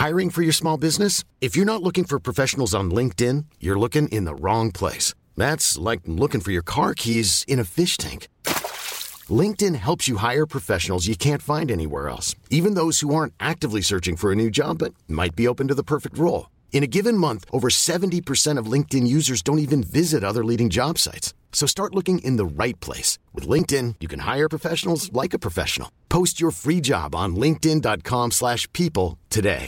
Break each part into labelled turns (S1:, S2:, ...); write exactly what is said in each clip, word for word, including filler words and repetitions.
S1: Hiring for your small business? If you're not looking for professionals on LinkedIn, you're looking in the wrong place. That's like looking for your car keys in a fish tank. LinkedIn helps you hire professionals you can't find anywhere else, even those who aren't actively searching for a new job but might be open to the perfect role. In a given month, over seventy percent of LinkedIn users don't even visit other leading job sites. So start looking in the right place. With LinkedIn, you can hire professionals like a professional. Post your free job on linkedin dot com slash people today.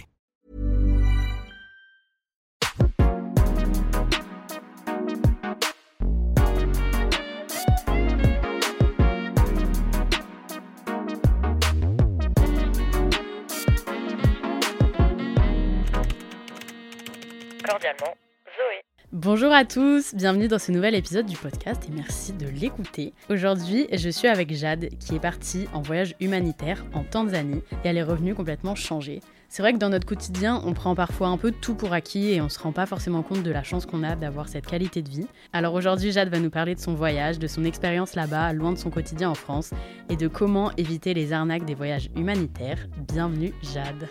S2: Cordialement, Zoé.
S3: Bonjour à tous, bienvenue dans ce nouvel épisode du podcast et merci de l'écouter. Aujourd'hui, je suis avec Jade qui est partie en voyage humanitaire en Tanzanie et elle est revenue complètement changée. C'est vrai que dans notre quotidien, on prend parfois un peu tout pour acquis et on se rend pas forcément compte de la chance qu'on a d'avoir cette qualité de vie. Alors aujourd'hui, Jade va nous parler de son voyage, de son expérience là-bas, loin de son quotidien en France et de comment éviter les arnaques des voyages humanitaires. Bienvenue Jade.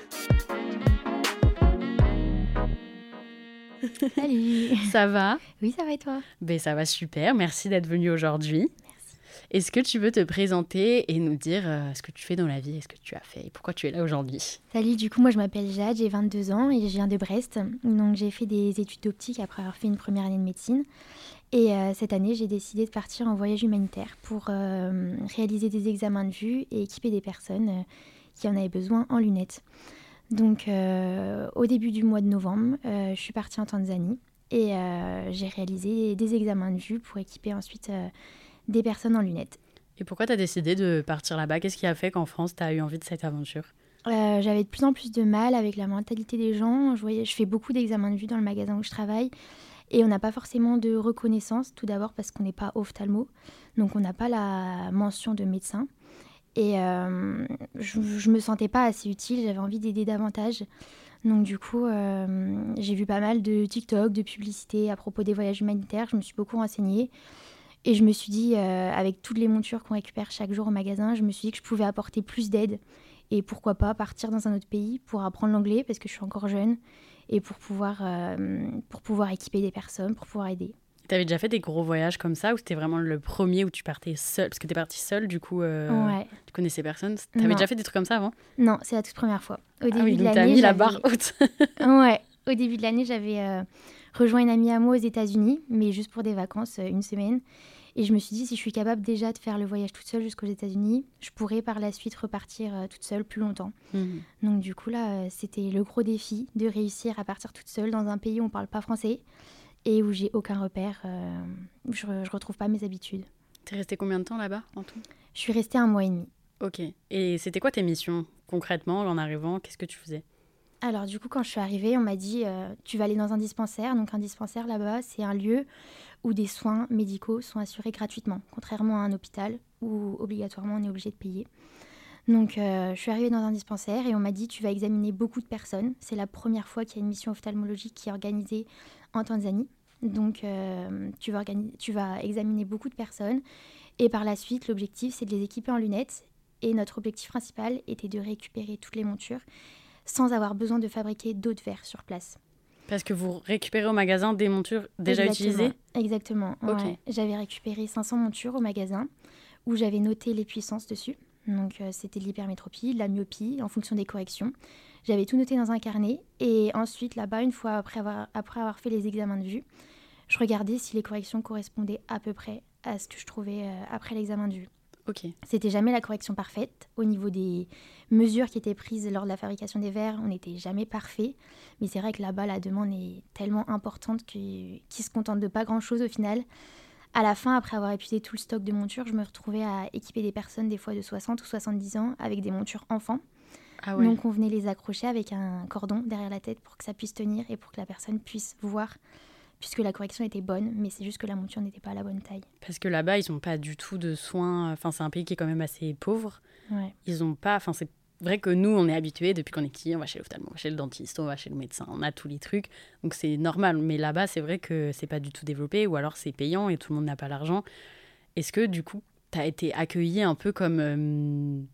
S4: Salut.
S3: Ça va ?
S4: Oui, ça va et toi ?
S3: Ben, ça va super, merci d'être venue aujourd'hui.
S4: Merci.
S3: Est-ce que tu veux te présenter et nous dire euh, ce que tu fais dans la vie, ce que tu as fait et pourquoi tu es là aujourd'hui ?
S4: Salut, du coup, moi je m'appelle Jade, j'ai vingt-deux ans et je viens de Brest. Donc j'ai fait des études d'optique après avoir fait une première année de médecine. Et euh, cette année, j'ai décidé de partir en voyage humanitaire pour euh, réaliser des examens de vue et équiper des personnes euh, qui en avaient besoin en lunettes. Donc, euh, au début du mois de novembre, euh, je suis partie en Tanzanie et euh, j'ai réalisé des examens de vue pour équiper ensuite euh, des personnes en lunettes.
S3: Et pourquoi tu as décidé de partir là-bas ? Qu'est-ce qui a fait qu'en France, tu as eu envie de cette aventure ?
S4: euh, J'avais de plus en plus de mal avec la mentalité des gens. Je, voyais, je fais beaucoup d'examens de vue dans le magasin où je travaille et on n'a pas forcément de reconnaissance, tout d'abord parce qu'on n'est pas ophtalmo, donc on n'a pas la mention de médecin. Et euh, je ne me sentais pas assez utile, j'avais envie d'aider davantage. Donc du coup, euh, j'ai vu pas mal de TikTok, de publicités à propos des voyages humanitaires. Je me suis beaucoup renseignée. Et je me suis dit, euh, avec toutes les montures qu'on récupère chaque jour au magasin, je me suis dit que je pouvais apporter plus d'aide. Et pourquoi pas partir dans un autre pays pour apprendre l'anglais, parce que je suis encore jeune, et pour pouvoir, euh, pour pouvoir équiper des personnes, pour pouvoir aider.
S3: Tu avais déjà fait des gros voyages comme ça ou c'était vraiment le premier où tu partais seule ? Parce que tu es partie seule, du coup, euh,
S4: Ouais.
S3: tu connaissais personne. Tu avais déjà fait des trucs comme ça avant ?
S4: Non, c'est la toute première fois. Au début
S3: ah oui,
S4: de
S3: donc
S4: l'année,
S3: tu as mis
S4: j'avais...
S3: la barre haute.
S4: Ouais, au début de l'année, j'avais euh, rejoint une amie à moi aux États-Unis, mais juste pour des vacances, euh, une semaine. Et je me suis dit, si je suis capable déjà de faire le voyage toute seule jusqu'aux États-Unis, je pourrais par la suite repartir euh, toute seule plus longtemps.
S3: Mmh.
S4: Donc du coup, là, euh, c'était le gros défi de réussir à partir toute seule dans un pays où on ne parle pas français et où j'ai aucun repère, euh, où je ne retrouve pas mes habitudes.
S3: T'es restée combien de temps là-bas en tout ?
S4: Je suis restée un mois et demi.
S3: Ok. Et c'était quoi tes missions concrètement en arrivant ? Qu'est-ce que tu faisais ?
S4: Alors du coup, quand je suis arrivée, on m'a dit euh, tu vas aller dans un dispensaire. Donc un dispensaire là-bas, c'est un lieu où des soins médicaux sont assurés gratuitement, contrairement à un hôpital où obligatoirement on est obligé de payer. Donc euh, je suis arrivée dans un dispensaire et on m'a dit tu vas examiner beaucoup de personnes. C'est la première fois qu'il y a une mission ophtalmologique qui est organisée en Tanzanie. Donc euh, tu, vas organi- tu vas examiner beaucoup de personnes et par la suite l'objectif c'est de les équiper en lunettes et notre objectif principal était de récupérer toutes les montures sans avoir besoin de fabriquer d'autres verres sur place.
S3: Parce que vous récupérez au magasin des montures déjà
S4: Exactement.
S3: utilisées ?
S4: Exactement.
S3: Ok.
S4: Ouais. J'avais récupéré cinq cents montures au magasin où j'avais noté les puissances dessus. Donc euh, c'était de l'hypermétropie, de la myopie en fonction des corrections. J'avais tout noté dans un carnet et ensuite là-bas, une fois après avoir, après avoir fait les examens de vue, je regardais si les corrections correspondaient à peu près à ce que je trouvais euh, après l'examen de vue.
S3: Ok.
S4: C'était jamais la correction parfaite. Au niveau des mesures qui étaient prises lors de la fabrication des verres, on n'était jamais parfait. Mais c'est vrai que là-bas, la demande est tellement importante qu'ils ne se contentent de pas grand-chose au final. À la fin, après avoir épuisé tout le stock de montures, je me retrouvais à équiper des personnes des fois de soixante ou soixante-dix ans avec des montures enfants.
S3: Ah ouais.
S4: Donc on venait les accrocher avec un cordon derrière la tête pour que ça puisse tenir et pour que la personne puisse voir, puisque la correction était bonne, mais c'est juste que la monture n'était pas à la bonne taille.
S3: Parce que là-bas, ils n'ont pas du tout de soins. Enfin, c'est un pays qui est quand même assez pauvre.
S4: Ouais.
S3: Ils n'ont pas. Enfin, c'est vrai que nous, on est habitués depuis qu'on est petit, on va chez l'ophtalmo, on va chez le dentiste, on va chez le médecin, on a tous les trucs. Donc c'est normal. Mais là-bas, c'est vrai que c'est pas du tout développé, ou alors c'est payant et tout le monde n'a pas l'argent. Est-ce que du coup, tu as été accueillie un peu comme euh,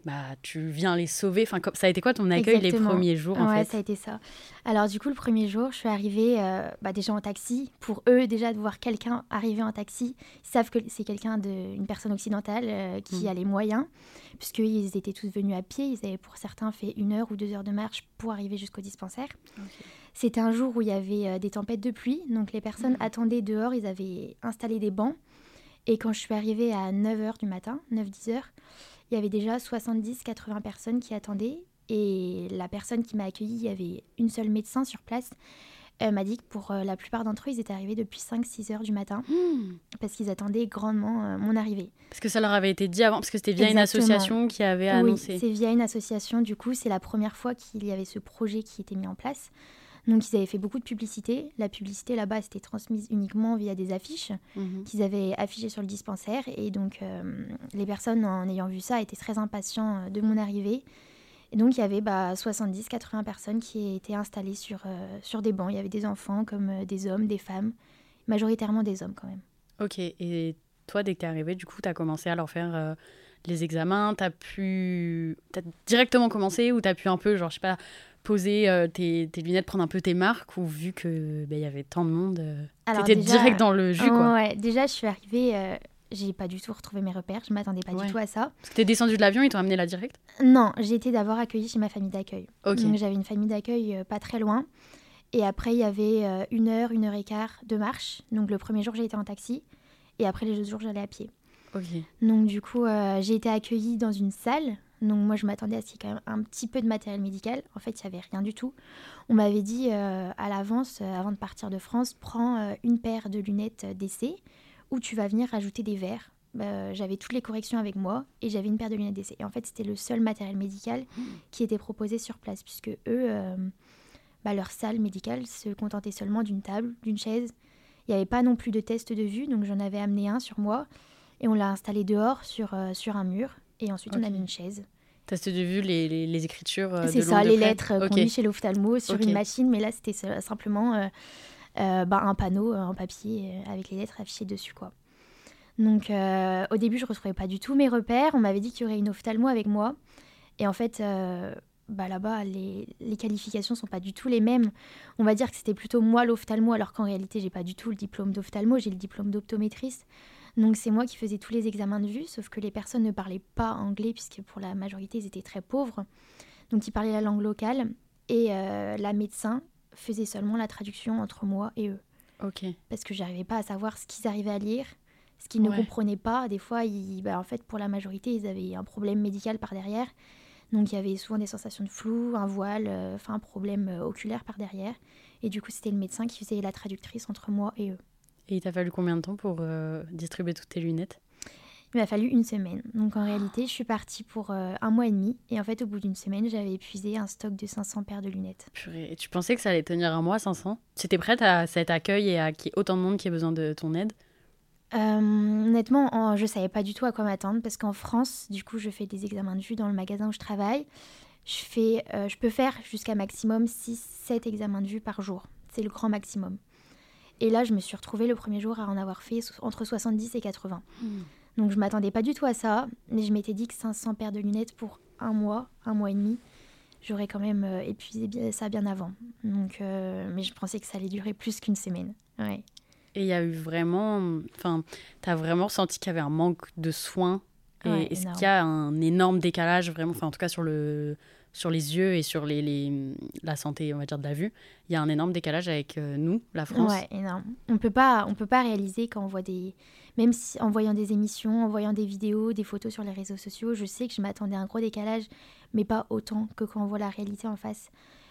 S3: bah, tu viens les sauver. Enfin, ça a été quoi ton accueil
S4: Exactement.
S3: les premiers jours en
S4: ouais,
S3: fait?
S4: ça a été ça. Alors du coup, le premier jour, je suis arrivée euh, bah, déjà en taxi. Pour eux, déjà, de voir quelqu'un arriver en taxi, ils savent que c'est quelqu'un, de, une personne occidentale euh, qui
S3: Mmh.
S4: a les moyens, puisqu'ils étaient tous venus à pied. Ils avaient pour certains fait une heure ou deux heures de marche pour arriver jusqu'au dispensaire.
S3: Ok.
S4: C'était un jour où il y avait euh, des tempêtes de pluie, donc les personnes
S3: Mmh.
S4: attendaient dehors, ils avaient installé des bancs. Et quand je suis arrivée à neuf heures du matin, neuf dix heures, il y avait déjà soixante-dix à quatre-vingts personnes qui attendaient. Et la personne qui m'a accueillie, il y avait une seule médecin sur place, euh, m'a dit que pour euh, la plupart d'entre eux, ils étaient arrivés depuis cinq six heures du matin,
S3: Mmh.
S4: parce qu'ils attendaient grandement euh, mon arrivée.
S3: Parce que ça leur avait été dit avant, parce que c'était via
S4: Exactement.
S3: une association qui avait annoncé.
S4: Oui, c'est via une association, du coup, c'est la première fois qu'il y avait ce projet qui était mis en place. Donc ils avaient fait beaucoup de publicité. La publicité là-bas, c'était transmise uniquement via des affiches
S3: Mmh.
S4: qu'ils avaient affichées sur le dispensaire. Et donc euh, les personnes, en ayant vu ça, étaient très impatients euh, de mon arrivée. Et donc il y avait bah, soixante-dix à quatre-vingts personnes qui étaient installées sur, euh, sur des bancs. Il y avait des enfants comme euh, des hommes, des femmes, majoritairement des hommes quand même.
S3: Ok, et toi, dès que t'es arrivée, du coup, t'as commencé à leur faire euh, les examens, t'as pu... T'as directement commencé ou t'as pu un peu, genre, je sais pas, poser euh, tes, tes lunettes, prendre un peu tes marques, ou vu que ben, y avait tant de monde, euh,
S4: Alors,
S3: t'étais
S4: déjà-
S3: direct dans le jus, quoi.
S4: Ouais, déjà je suis arrivée, euh, j'ai pas du tout retrouvé mes repères, je m'attendais pas
S3: Ouais.
S4: du tout à ça.
S3: Parce que t'es descendu de l'avion, ils t'ont amené là direct.
S4: Non, j'ai été d'abord accueillie chez ma famille d'accueil.
S3: Ok.
S4: Donc j'avais une famille d'accueil euh, pas très loin. Et après, il y avait euh, une heure, une heure et quart de marche. Donc le premier jour, j'ai été en taxi. Et après, les autres jours, j'allais à pied.
S3: Ok.
S4: Donc du coup, euh, j'ai été accueillie dans une salle. Donc moi, je m'attendais à ce qu'il y ait quand même un petit peu de matériel médical. En fait, il n'y avait rien du tout. On m'avait dit euh, à l'avance, euh, avant de partir de France, prends euh, une paire de lunettes euh, d'essai où tu vas venir rajouter des verres. Euh, j'avais toutes les corrections avec moi et j'avais une paire de lunettes d'essai. Et en fait, c'était le seul matériel médical qui était proposé sur place, puisque eux, euh, bah, leur salle médicale se contentait seulement d'une table, d'une chaise. Il n'y avait pas non plus de test de vue, donc j'en avais amené un sur moi et on l'a installé dehors sur, euh, sur un mur. Et ensuite, on a
S3: Ok.
S4: mis une chaise.
S3: T'as vu les, les, les écritures euh,
S4: C'est
S3: de
S4: ça,
S3: loin, de
S4: les
S3: près.
S4: lettres euh, qu'on
S3: Ok.
S4: lit chez l'ophtalmo sur
S3: Ok.
S4: une machine, mais là, c'était se- simplement euh, euh, bah, un panneau euh, en papier euh, avec les lettres affichées dessus, quoi. Donc, euh, au début, je ne retrouvais pas du tout mes repères. On m'avait dit qu'il y aurait une ophtalmo avec moi. Et en fait, euh, bah, là-bas, les, les qualifications ne sont pas du tout les mêmes. On va dire que c'était plutôt moi l'ophtalmo, alors qu'en réalité, je n'ai pas du tout le diplôme d'ophtalmo, j'ai le diplôme d'optométriste. Donc, c'est moi qui faisais tous les examens de vue, sauf que les personnes ne parlaient pas anglais, puisque pour la majorité, ils étaient très pauvres. Donc, ils parlaient la langue locale. Et euh, la médecin faisait seulement la traduction entre moi et eux.
S3: Ok.
S4: Parce que je n'arrivais pas à savoir ce qu'ils arrivaient à lire, ce qu'ils ne
S3: Ouais.
S4: comprenaient pas. Des fois, ils, bah, en fait, pour la majorité, ils avaient un problème médical par derrière. Donc, il y avait souvent des sensations de flou, un voile, euh, enfin un problème euh, oculaire par derrière. Et du coup, c'était le médecin qui faisait la traductrice entre moi et eux.
S3: Et il t'a fallu combien de temps pour euh, distribuer toutes tes lunettes?
S4: Il m'a fallu une semaine. Donc, en réalité, je suis partie pour euh, un mois et demi. Et en fait, au bout d'une semaine, j'avais épuisé un stock de cinq cents paires de lunettes.
S3: Purée. Et tu pensais que ça allait tenir un mois, cinq cents? Tu étais prête à cet accueil et à qu'il y ait autant de monde qui ait besoin de ton aide?
S4: Euh, honnêtement, en- je savais pas du tout à quoi m'attendre parce qu'en France, du coup, je fais des examens de vue dans le magasin où je travaille. Je, fais, euh, je peux faire jusqu'à maximum six sept examens de vue par jour. C'est le grand maximum. Et là, je me suis retrouvée le premier jour à en avoir fait so- entre soixante-dix et quatre-vingts.
S3: Hmm.
S4: Donc, je m'attendais pas du tout à ça. Mais je m'étais dit que cinq cents paires de lunettes pour un mois, un mois et demi, j'aurais quand même euh, épuisé bien- ça bien avant. Donc, euh, mais je pensais que ça allait durer plus qu'une semaine. Ouais.
S3: Et il y a eu vraiment... Enfin, t'as vraiment ressenti qu'il y avait un manque de soins. Et
S4: Ouais,
S3: est-ce
S4: énorme.
S3: qu'il y a un énorme décalage, vraiment, enfin, en tout cas sur, le, sur les yeux et sur les, les, la santé, on va dire, de la vue, il y a un énorme décalage avec euh, nous, la France.
S4: Ouais, énorme. On peut pas, on peut pas réaliser quand on voit des... Même si, en voyant des émissions, en voyant des vidéos, des photos sur les réseaux sociaux, je sais que je m'attendais à un gros décalage, mais pas autant que quand on voit la réalité en face.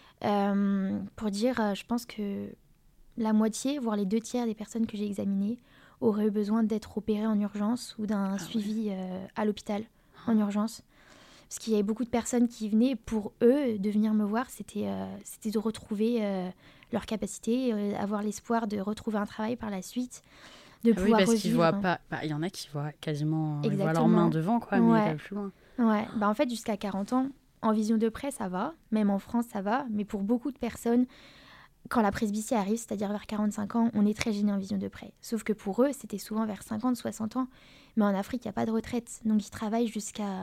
S4: Euh, pour dire, euh, je pense que la moitié, voire les deux tiers des personnes que j'ai examinées auraient eu besoin d'être opérées en urgence ou d'un
S3: Ah ouais.
S4: suivi euh, à l'hôpital en urgence. Parce qu'il y avait beaucoup de personnes qui venaient, pour eux, de venir me voir, c'était, euh, c'était de retrouver euh, leur capacité, euh, avoir l'espoir de retrouver un travail par la suite, de
S3: Ah oui,
S4: pouvoir
S3: parce qu'ils
S4: revivre.
S3: voient pas... Bah, il y en a qui voient quasiment... Ils voient leurs
S4: Exactement.
S3: mains devant, quoi, mais ils
S4: Ouais.
S3: voient plus loin.
S4: Ouais, bah en fait, jusqu'à quarante ans, en vision de près, ça va. Même en France, ça va. Mais pour beaucoup de personnes, quand la presbytie arrive, c'est-à-dire vers quarante-cinq ans, on est très gêné en vision de près. Sauf que pour eux, c'était souvent vers cinquante, soixante ans. Mais en Afrique, il n'y a pas de retraite. Donc, ils travaillent jusqu'à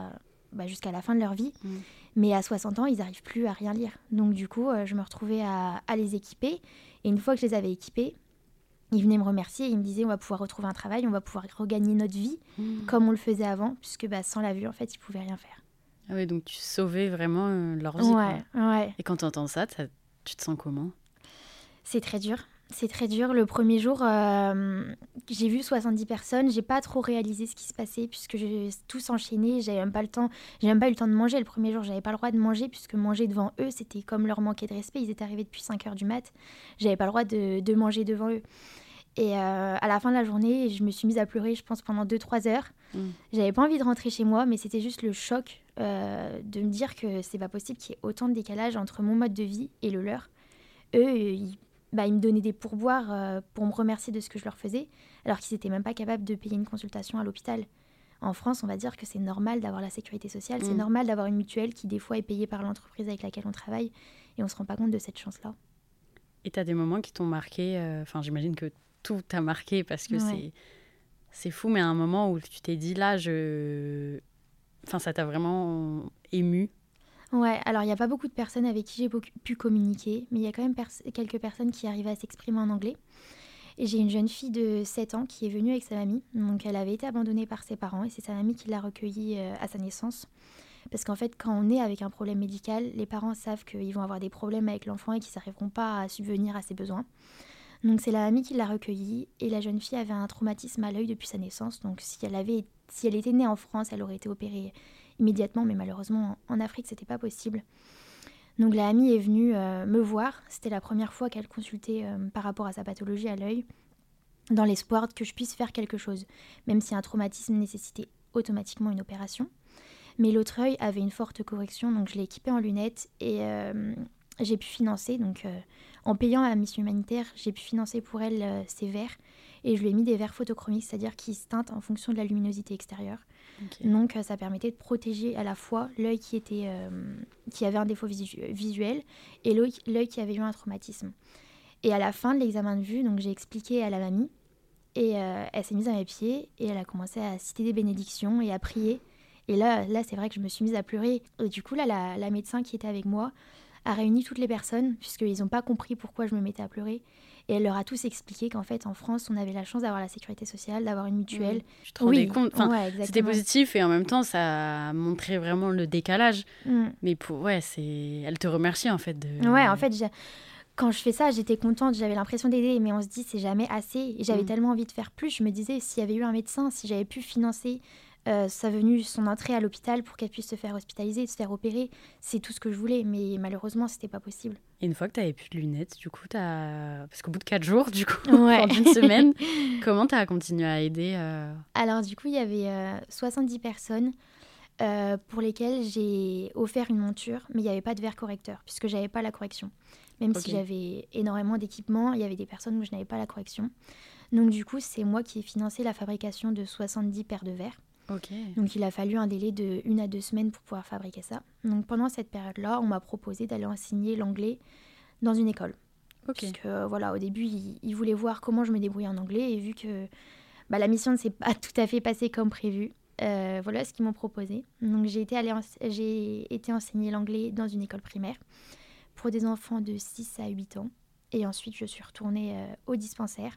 S4: bah, jusqu'à la fin de leur vie.
S3: Mmh.
S4: Mais à soixante ans, ils n'arrivent plus à rien lire. Donc du coup, euh, je me retrouvais à, à les équiper. Et une fois que je les avais équipés, ils venaient me remercier et ils me disaient on va pouvoir retrouver un travail, on va pouvoir regagner notre vie mmh. comme on le faisait avant, puisque bah, sans la vue, en fait, ils ne pouvaient rien faire.
S3: Ah oui, donc tu sauvais vraiment euh, leur vie.
S4: Ouais,
S3: quoi.
S4: ouais.
S3: Et quand tu entends ça, tu te sens comment ?
S4: C'est très dur. C'est très dur. Le premier jour, euh, j'ai vu soixante-dix personnes. J'ai pas trop réalisé ce qui se passait puisque j'ai tous enchaîné. J'avais même pas le temps. J'ai même pas eu le temps de manger. Le premier jour, j'avais pas le droit de manger puisque manger devant eux, c'était comme leur manquer de respect. Ils étaient arrivés depuis cinq heures du mat. J'avais pas le droit de, de manger devant eux. Et euh, à la fin de la journée, je me suis mise à pleurer, je pense, pendant deux trois heures. Mmh. J'avais pas envie de rentrer chez moi, mais c'était juste le choc euh, de me dire que c'est pas possible qu'il y ait autant de décalage entre mon mode de vie et le leur. Eux, ils Bah, ils me donnaient des pourboires euh, pour me remercier de ce que je leur faisais, alors qu'ils n'étaient même pas capables de payer une consultation à l'hôpital. En France, on va dire que c'est normal d'avoir la sécurité sociale, mmh. c'est normal d'avoir une mutuelle qui, des fois, est payée par l'entreprise avec laquelle on travaille, et on ne se rend pas compte de cette chance-là.
S3: Et tu as des moments qui t'ont marqué, enfin, euh, j'imagine que tout t'a marqué parce que ouais. c'est, c'est fou, mais à un moment où tu t'es dit, là, je... enfin, ça t'a vraiment ému.
S4: Ouais, alors il n'y a pas beaucoup de personnes avec qui j'ai pu communiquer, mais il y a quand même pers- quelques personnes qui arrivaient à s'exprimer en anglais. Et j'ai une jeune fille de sept ans qui est venue avec sa mamie. Donc elle avait été abandonnée par ses parents et c'est sa mamie qui l'a recueillie euh, à sa naissance. Parce qu'en fait, quand on est avec un problème médical, les parents savent qu'ils vont avoir des problèmes avec l'enfant et qu'ils n'arriveront pas à subvenir à ses besoins. Donc c'est la mamie qui l'a recueillie et la jeune fille avait un traumatisme à l'œil depuis sa naissance. Donc si elle, avait, si elle était née en France, elle aurait été opérée immédiatement, mais malheureusement en Afrique c'était pas possible. Donc la amie est venue euh, me voir, c'était la première fois qu'elle consultait euh, par rapport à sa pathologie à l'œil, dans l'espoir que je puisse faire quelque chose, même si un traumatisme nécessitait automatiquement une opération. Mais l'autre œil avait une forte correction, donc je l'ai équipée en lunettes et euh, j'ai pu financer, donc euh, en payant à Mission Humanitaire, j'ai pu financer pour elle euh, ses verres et je lui ai mis des verres photochromiques, c'est-à-dire qui se teintent en fonction de la luminosité extérieure. Okay. Donc ça permettait de protéger à la fois l'œil qui, était, euh, qui avait un défaut visu- visuel et l'œil, l'œil qui avait eu un traumatisme. Et à la fin de l'examen de vue, donc j'ai expliqué à la mamie et euh, elle s'est mise à mes pieds et elle a commencé à citer des bénédictions et à prier. Et là, là c'est vrai que je me suis mise à pleurer. Et du coup, là, la, la médecin qui était avec moi a réuni toutes les personnes puisqu'ils n'ont pas compris pourquoi je me mettais à pleurer. Et elle leur a tous expliqué qu'en fait, en France, on avait la chance d'avoir la sécurité sociale, d'avoir une mutuelle.
S3: Mmh. Tu te rendais
S4: oui.
S3: compte, enfin,
S4: ouais,
S3: c'était positif et en même temps, ça montrait vraiment le décalage. Mmh. Mais pour, ouais, c'est... elle te remercie en fait. De...
S4: Ouais, en fait, j'ai... quand je fais ça, j'étais contente, j'avais l'impression d'aider, mais on se dit, c'est jamais assez. Et j'avais mmh. tellement envie de faire plus. Je me disais, s'il y avait eu un médecin, si j'avais pu financer euh, sa venue, son entrée à l'hôpital pour qu'elle puisse se faire hospitaliser, se faire opérer, c'est tout ce que je voulais. Mais malheureusement, c'était pas possible.
S3: Et une fois que tu n'avais plus de lunettes, du coup, t'as... parce qu'au bout de quatre jours, du coup,
S4: ouais.
S3: pendant une semaine, comment tu as continué à aider euh...
S4: Alors, du coup, il y avait euh, soixante-dix personnes euh, pour lesquelles j'ai offert une monture, mais il n'y avait pas de verre correcteur, puisque je n'avais pas la correction. Même okay. si j'avais énormément d'équipements, il y avait des personnes où je n'avais pas la correction. Donc, du coup, c'est moi qui ai financé la fabrication de soixante-dix paires de verres.
S3: Okay.
S4: Donc, il a fallu un délai de une à deux semaines pour pouvoir fabriquer ça. Donc, pendant cette période-là, on m'a proposé d'aller enseigner l'anglais dans une école.
S3: Okay.
S4: Parce que, voilà, au début, ils, ils voulaient voir comment je me débrouillais en anglais. Et vu que bah, la mission ne s'est pas tout à fait passée comme prévu, euh, voilà ce qu'ils m'ont proposé. Donc, j'ai été, allée en, j'ai été enseigner l'anglais dans une école primaire pour des enfants de six à huit ans. Et ensuite, je suis retournée euh, au dispensaire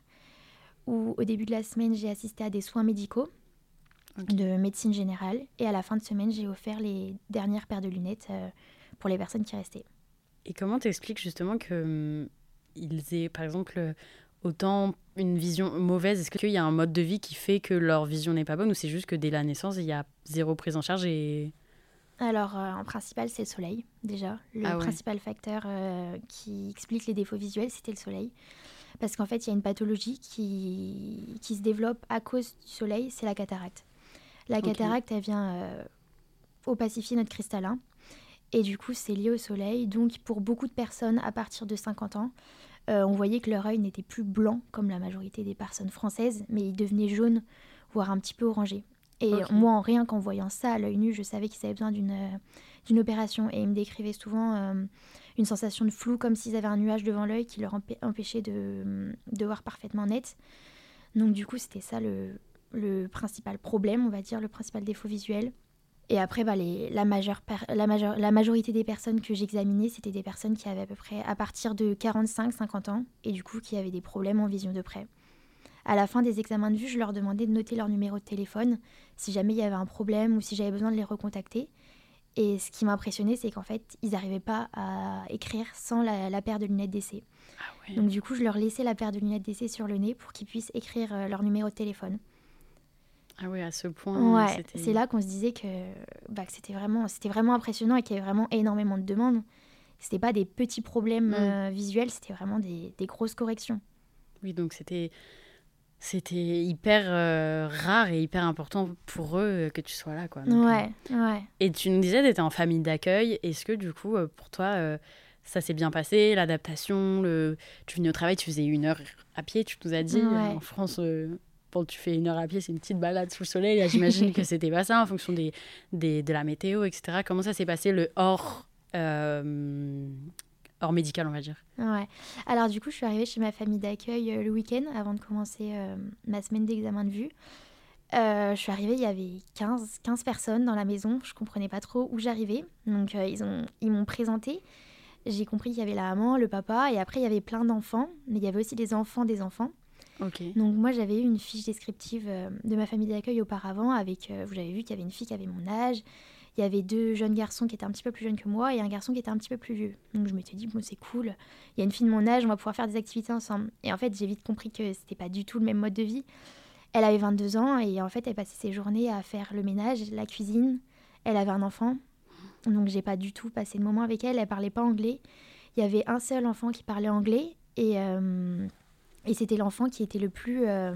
S4: où, au début de la semaine, j'ai assisté à des soins médicaux. Okay. De médecine générale. Et à la fin de semaine, j'ai offert les dernières paires de lunettes euh, pour les personnes qui restaient.
S3: Et comment t'expliques justement qu'ils aient, par exemple, autant une vision mauvaise ? Est-ce qu'il y a un mode de vie qui fait que leur vision n'est pas bonne ou c'est juste que dès la naissance, il y a zéro prise en charge et...
S4: Alors, euh, en principal, c'est le soleil, déjà. Le
S3: ah ouais.
S4: principal facteur euh, qui explique les défauts visuels, c'était le soleil. Parce qu'en fait, il y a une pathologie qui, qui se développe à cause du soleil, c'est la cataracte. La cataracte, okay. elle vient euh, opacifier notre cristallin. Et du coup, c'est lié au soleil. Donc, pour beaucoup de personnes, à partir de cinquante ans, euh, on voyait que leur œil n'était plus blanc, comme la majorité des personnes françaises, mais il devenait jaune, voire un petit peu orangé. Et okay. moi, en rien qu'en voyant ça à l'œil nu, je savais qu'ils avaient besoin d'une, euh, d'une opération. Et ils me décrivaient souvent euh, une sensation de flou, comme s'ils avaient un nuage devant l'œil qui leur empê- empêchait de, de voir parfaitement net. Donc, du coup, c'était ça le... le principal problème, on va dire, le principal défaut visuel. Et après, bah, les, la, majeure per, la, majeure, la majorité des personnes que j'examinais, c'était des personnes qui avaient à peu près à partir de quarante-cinq à cinquante ans et du coup qui avaient des problèmes en vision de près. À la fin des examens de vue, je leur demandais de noter leur numéro de téléphone si jamais il y avait un problème ou si j'avais besoin de les recontacter. Et ce qui m'impressionnait, c'est qu'en fait, ils n'arrivaient pas à écrire sans la, la paire de lunettes d'essai.
S3: Ah ouais.
S4: Donc du coup, je leur laissais la paire de lunettes d'essai sur le nez pour qu'ils puissent écrire euh, leur numéro de téléphone.
S3: Ah oui, à ce point,
S4: Ouais,
S3: c'était...
S4: c'est là qu'on se disait que, bah, que c'était, vraiment, c'était vraiment impressionnant et qu'il y avait vraiment énormément de demandes. C'était pas des petits problèmes
S3: Mm.
S4: euh, visuels, c'était vraiment des, des grosses corrections.
S3: Oui, donc c'était, c'était hyper euh, rare et hyper important pour eux que tu sois là, quoi. Donc,
S4: Ouais,
S3: euh,
S4: ouais.
S3: Et tu nous disais que tu étais en famille d'accueil. Est-ce que du coup, euh, pour toi, euh, ça s'est bien passé, l'adaptation, le... tu venais au travail, tu faisais une heure à pied, tu nous as dit.
S4: Ouais.
S3: En France, euh, bon, tu fais une heure à pied, c'est une petite balade sous le soleil. Là, j'imagine que c'était pas ça en fonction des, des, de la météo, et cetera. Comment ça s'est passé, le hors, euh, hors médical, on va dire?
S4: Ouais. Alors du coup, je suis arrivée chez ma famille d'accueil euh, le week-end avant de commencer euh, ma semaine d'examen de vue. Euh, je suis arrivée, il y avait quinze, quinze personnes dans la maison. Je comprenais pas trop où j'arrivais. Donc euh, ils, ont, ils m'ont présentée. J'ai compris qu'il y avait la maman, le papa, et après il y avait plein d'enfants. Mais il y avait aussi des enfants des enfants.
S3: Ok.
S4: Donc moi j'avais eu une fiche descriptive euh, de ma famille d'accueil auparavant. Avec, euh, vous avez vu qu'il y avait une fille qui avait mon âge. Il y avait deux jeunes garçons qui étaient un petit peu plus jeunes que moi et un garçon qui était un petit peu plus vieux. Donc je m'étais dit, bon, c'est cool, il y a une fille de mon âge, on va pouvoir faire des activités ensemble. Et en fait, j'ai vite compris que c'était pas du tout le même mode de vie. Elle avait vingt-deux ans et en fait, elle passait ses journées à faire le ménage, la cuisine. Elle avait un enfant, donc j'ai pas du tout passé de moment avec elle. Elle parlait pas anglais. Il y avait un seul enfant qui parlait anglais et, euh, et c'était l'enfant qui était le plus, euh,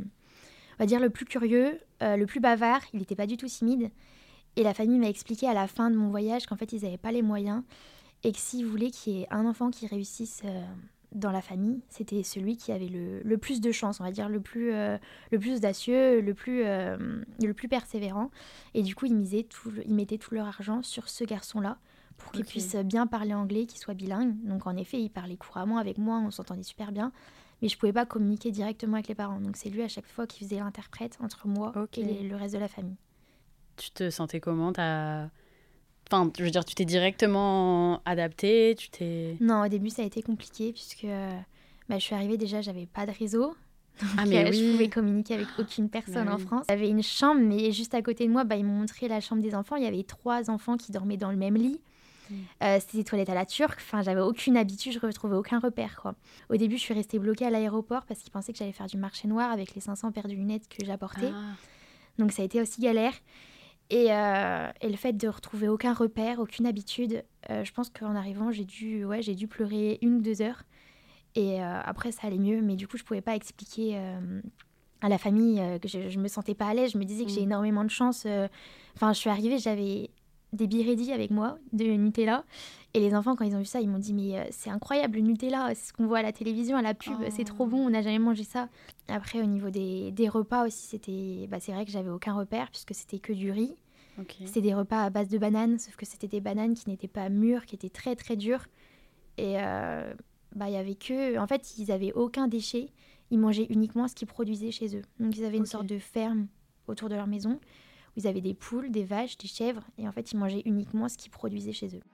S4: on va dire, le plus curieux, euh, le plus bavard. Il n'était pas du tout timide. Et la famille m'a expliqué à la fin de mon voyage qu'en fait, ils n'avaient pas les moyens et que s'ils voulaient qu'il y ait un enfant qui réussisse euh, dans la famille, c'était celui qui avait le, le plus de chance, on va dire, le plus, euh, le plus audacieux, le plus, euh, le plus persévérant. Et du coup, ils, misaient tout, ils mettaient tout leur argent sur ce garçon-là pour qu'il
S3: Ok.
S4: puisse bien parler anglais, qu'il soit bilingue. Donc en effet, il parlait couramment avec moi, on s'entendait super bien. Mais je ne pouvais pas communiquer directement avec les parents. Donc c'est lui à chaque fois qui faisait l'interprète entre moi
S3: Ok.
S4: et les- le reste de la famille.
S3: Tu te sentais comment? T'as... Enfin, je veux dire, tu t'es directement adaptée, tu t'es...
S4: Non, au début, ça a été compliqué puisque euh, bah, je suis arrivée déjà, j'avais pas de réseau. Donc,
S3: Ah, mais
S4: euh, je
S3: oui.
S4: pouvais communiquer avec aucune personne
S3: Bah
S4: en
S3: oui.
S4: France. J'avais une chambre, mais juste à côté de moi, bah, ils m'ont montré la chambre des enfants. Il y avait trois enfants qui dormaient dans le même lit.
S3: Mm.
S4: Euh, c'était des toilettes à la turque. Enfin, j'avais aucune habitude, je retrouvais aucun repère, quoi. Au début, je suis restée bloquée à l'aéroport parce qu'ils pensaient que j'allais faire du marché noir avec les cinq cents paires de lunettes que j'apportais.
S3: Ah.
S4: Donc ça a été aussi galère. Et, euh, et le fait de retrouver aucun repère, aucune habitude, euh, je pense qu'en arrivant, j'ai dû, ouais, j'ai dû pleurer une ou deux heures. Et euh, après, ça allait mieux. Mais du coup, je ne pouvais pas expliquer euh, à la famille euh, que je ne me sentais pas à l'aise. Je me disais que
S3: Mm.
S4: j'ai énormément de chance. euh. Enfin, je suis arrivée, j'avais des Biredi avec moi, de Nutella. Et les enfants, quand ils ont vu ça, ils m'ont dit « Mais euh, c'est incroyable, le Nutella, c'est ce qu'on voit à la télévision, à la pub,
S3: Oh.
S4: c'est trop bon, on n'a jamais mangé ça. » Après, au niveau des, des repas aussi, c'était, bah, c'est vrai que j'avais aucun repère puisque c'était que du riz.
S3: Ok.
S4: C'était des repas à base de bananes, sauf que c'était des bananes qui n'étaient pas mûres, qui étaient très très dures. Et euh, bah, il y avait que... En fait, ils n'avaient aucun déchet. Ils mangeaient uniquement ce qu'ils produisaient chez eux. Donc, ils avaient une
S3: Ok.
S4: sorte de ferme autour de leur maison où ils avaient des poules, des vaches, des chèvres. Et en fait, ils mangeaient uniquement ce qu'ils produisaient chez eux.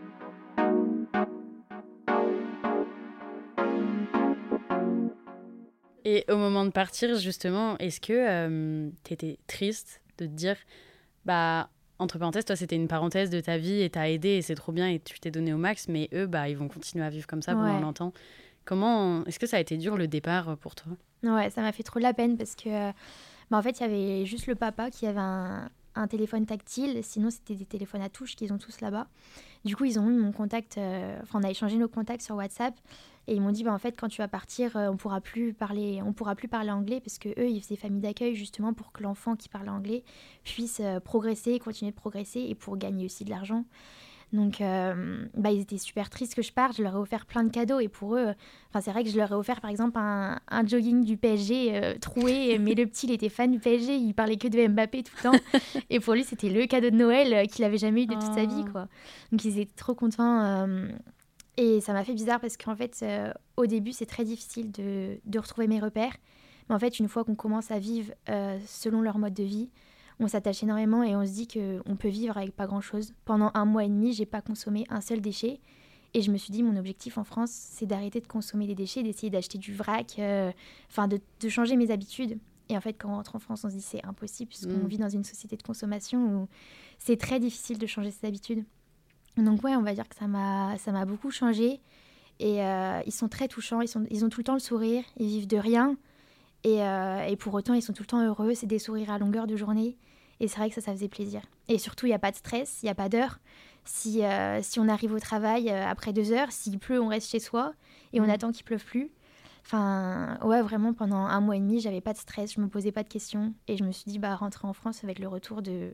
S3: Et au moment de partir, justement, est-ce que euh, t'étais triste de te dire, bah, entre parenthèses, toi, c'était une parenthèse de ta vie et t'as aidé et c'est trop bien et tu t'es donné au max, mais eux, bah, ils vont continuer à vivre comme ça pendant
S4: Ouais.
S3: longtemps. Comment, est-ce que ça a été dur le départ pour toi?
S4: Ouais, ça m'a fait trop de la peine parce que, euh, bah, en fait, il y avait juste le papa qui avait un, un téléphone tactile. Sinon, c'était des téléphones à touche qu'ils ont tous là-bas. Du coup, ils ont eu mon contact. euh, Enfin, on a échangé nos contacts sur WhatsApp et ils m'ont dit, bah, en fait, quand tu vas partir, euh, on pourra plus parler, on pourra plus parler anglais parce que eux, ils faisaient famille d'accueil justement pour que l'enfant qui parle anglais puisse euh, progresser, continuer de progresser et pour gagner aussi de l'argent. Donc, euh, bah, ils étaient super tristes que je parte. Je leur ai offert plein de cadeaux. Et pour eux, enfin, c'est vrai que je leur ai offert, par exemple, un, un jogging du P S G euh, troué. Mais le petit, il était fan du P S G. Il parlait que de Mbappé tout le temps. Et pour lui, c'était le cadeau de Noël euh, qu'il avait jamais eu de toute sa vie, quoi. Donc, ils étaient trop contents. euh, et ça m'a fait bizarre parce qu'en fait, euh, au début, c'est très difficile de, de retrouver mes repères. Mais en fait, une fois qu'on commence à vivre euh, selon leur mode de vie, on s'attache énormément et on se dit qu'on peut vivre avec pas grand-chose. Pendant un mois et demi, j'ai pas consommé un seul déchet. Et je me suis dit, mon objectif en France, c'est d'arrêter de consommer des déchets, d'essayer d'acheter du vrac, enfin euh, de, de changer mes habitudes. Et en fait, quand on rentre en France, on se dit c'est impossible puisqu'on mmh. vit dans une société de consommation où c'est très difficile de changer ses habitudes. Donc ouais, on va dire que ça m'a, ça m'a beaucoup changé. Et euh, ils sont très touchants, ils, sont, ils ont tout le temps le sourire, ils vivent de rien. Et, euh, et pour autant, ils sont tout le temps heureux, c'est des sourires à longueur de journée. Et c'est vrai que ça, ça faisait plaisir. Et surtout, il n'y a pas de stress, il n'y a pas d'heure. Si, euh, si on arrive au travail euh, après deux heures, s'il pleut, on reste chez soi et on mmh. attend qu'il pleuve plus. Enfin, ouais, vraiment, pendant un mois et demi, j'avais pas de stress, je me posais pas de questions. Et je me suis dit, bah, rentrer en France avec le retour de,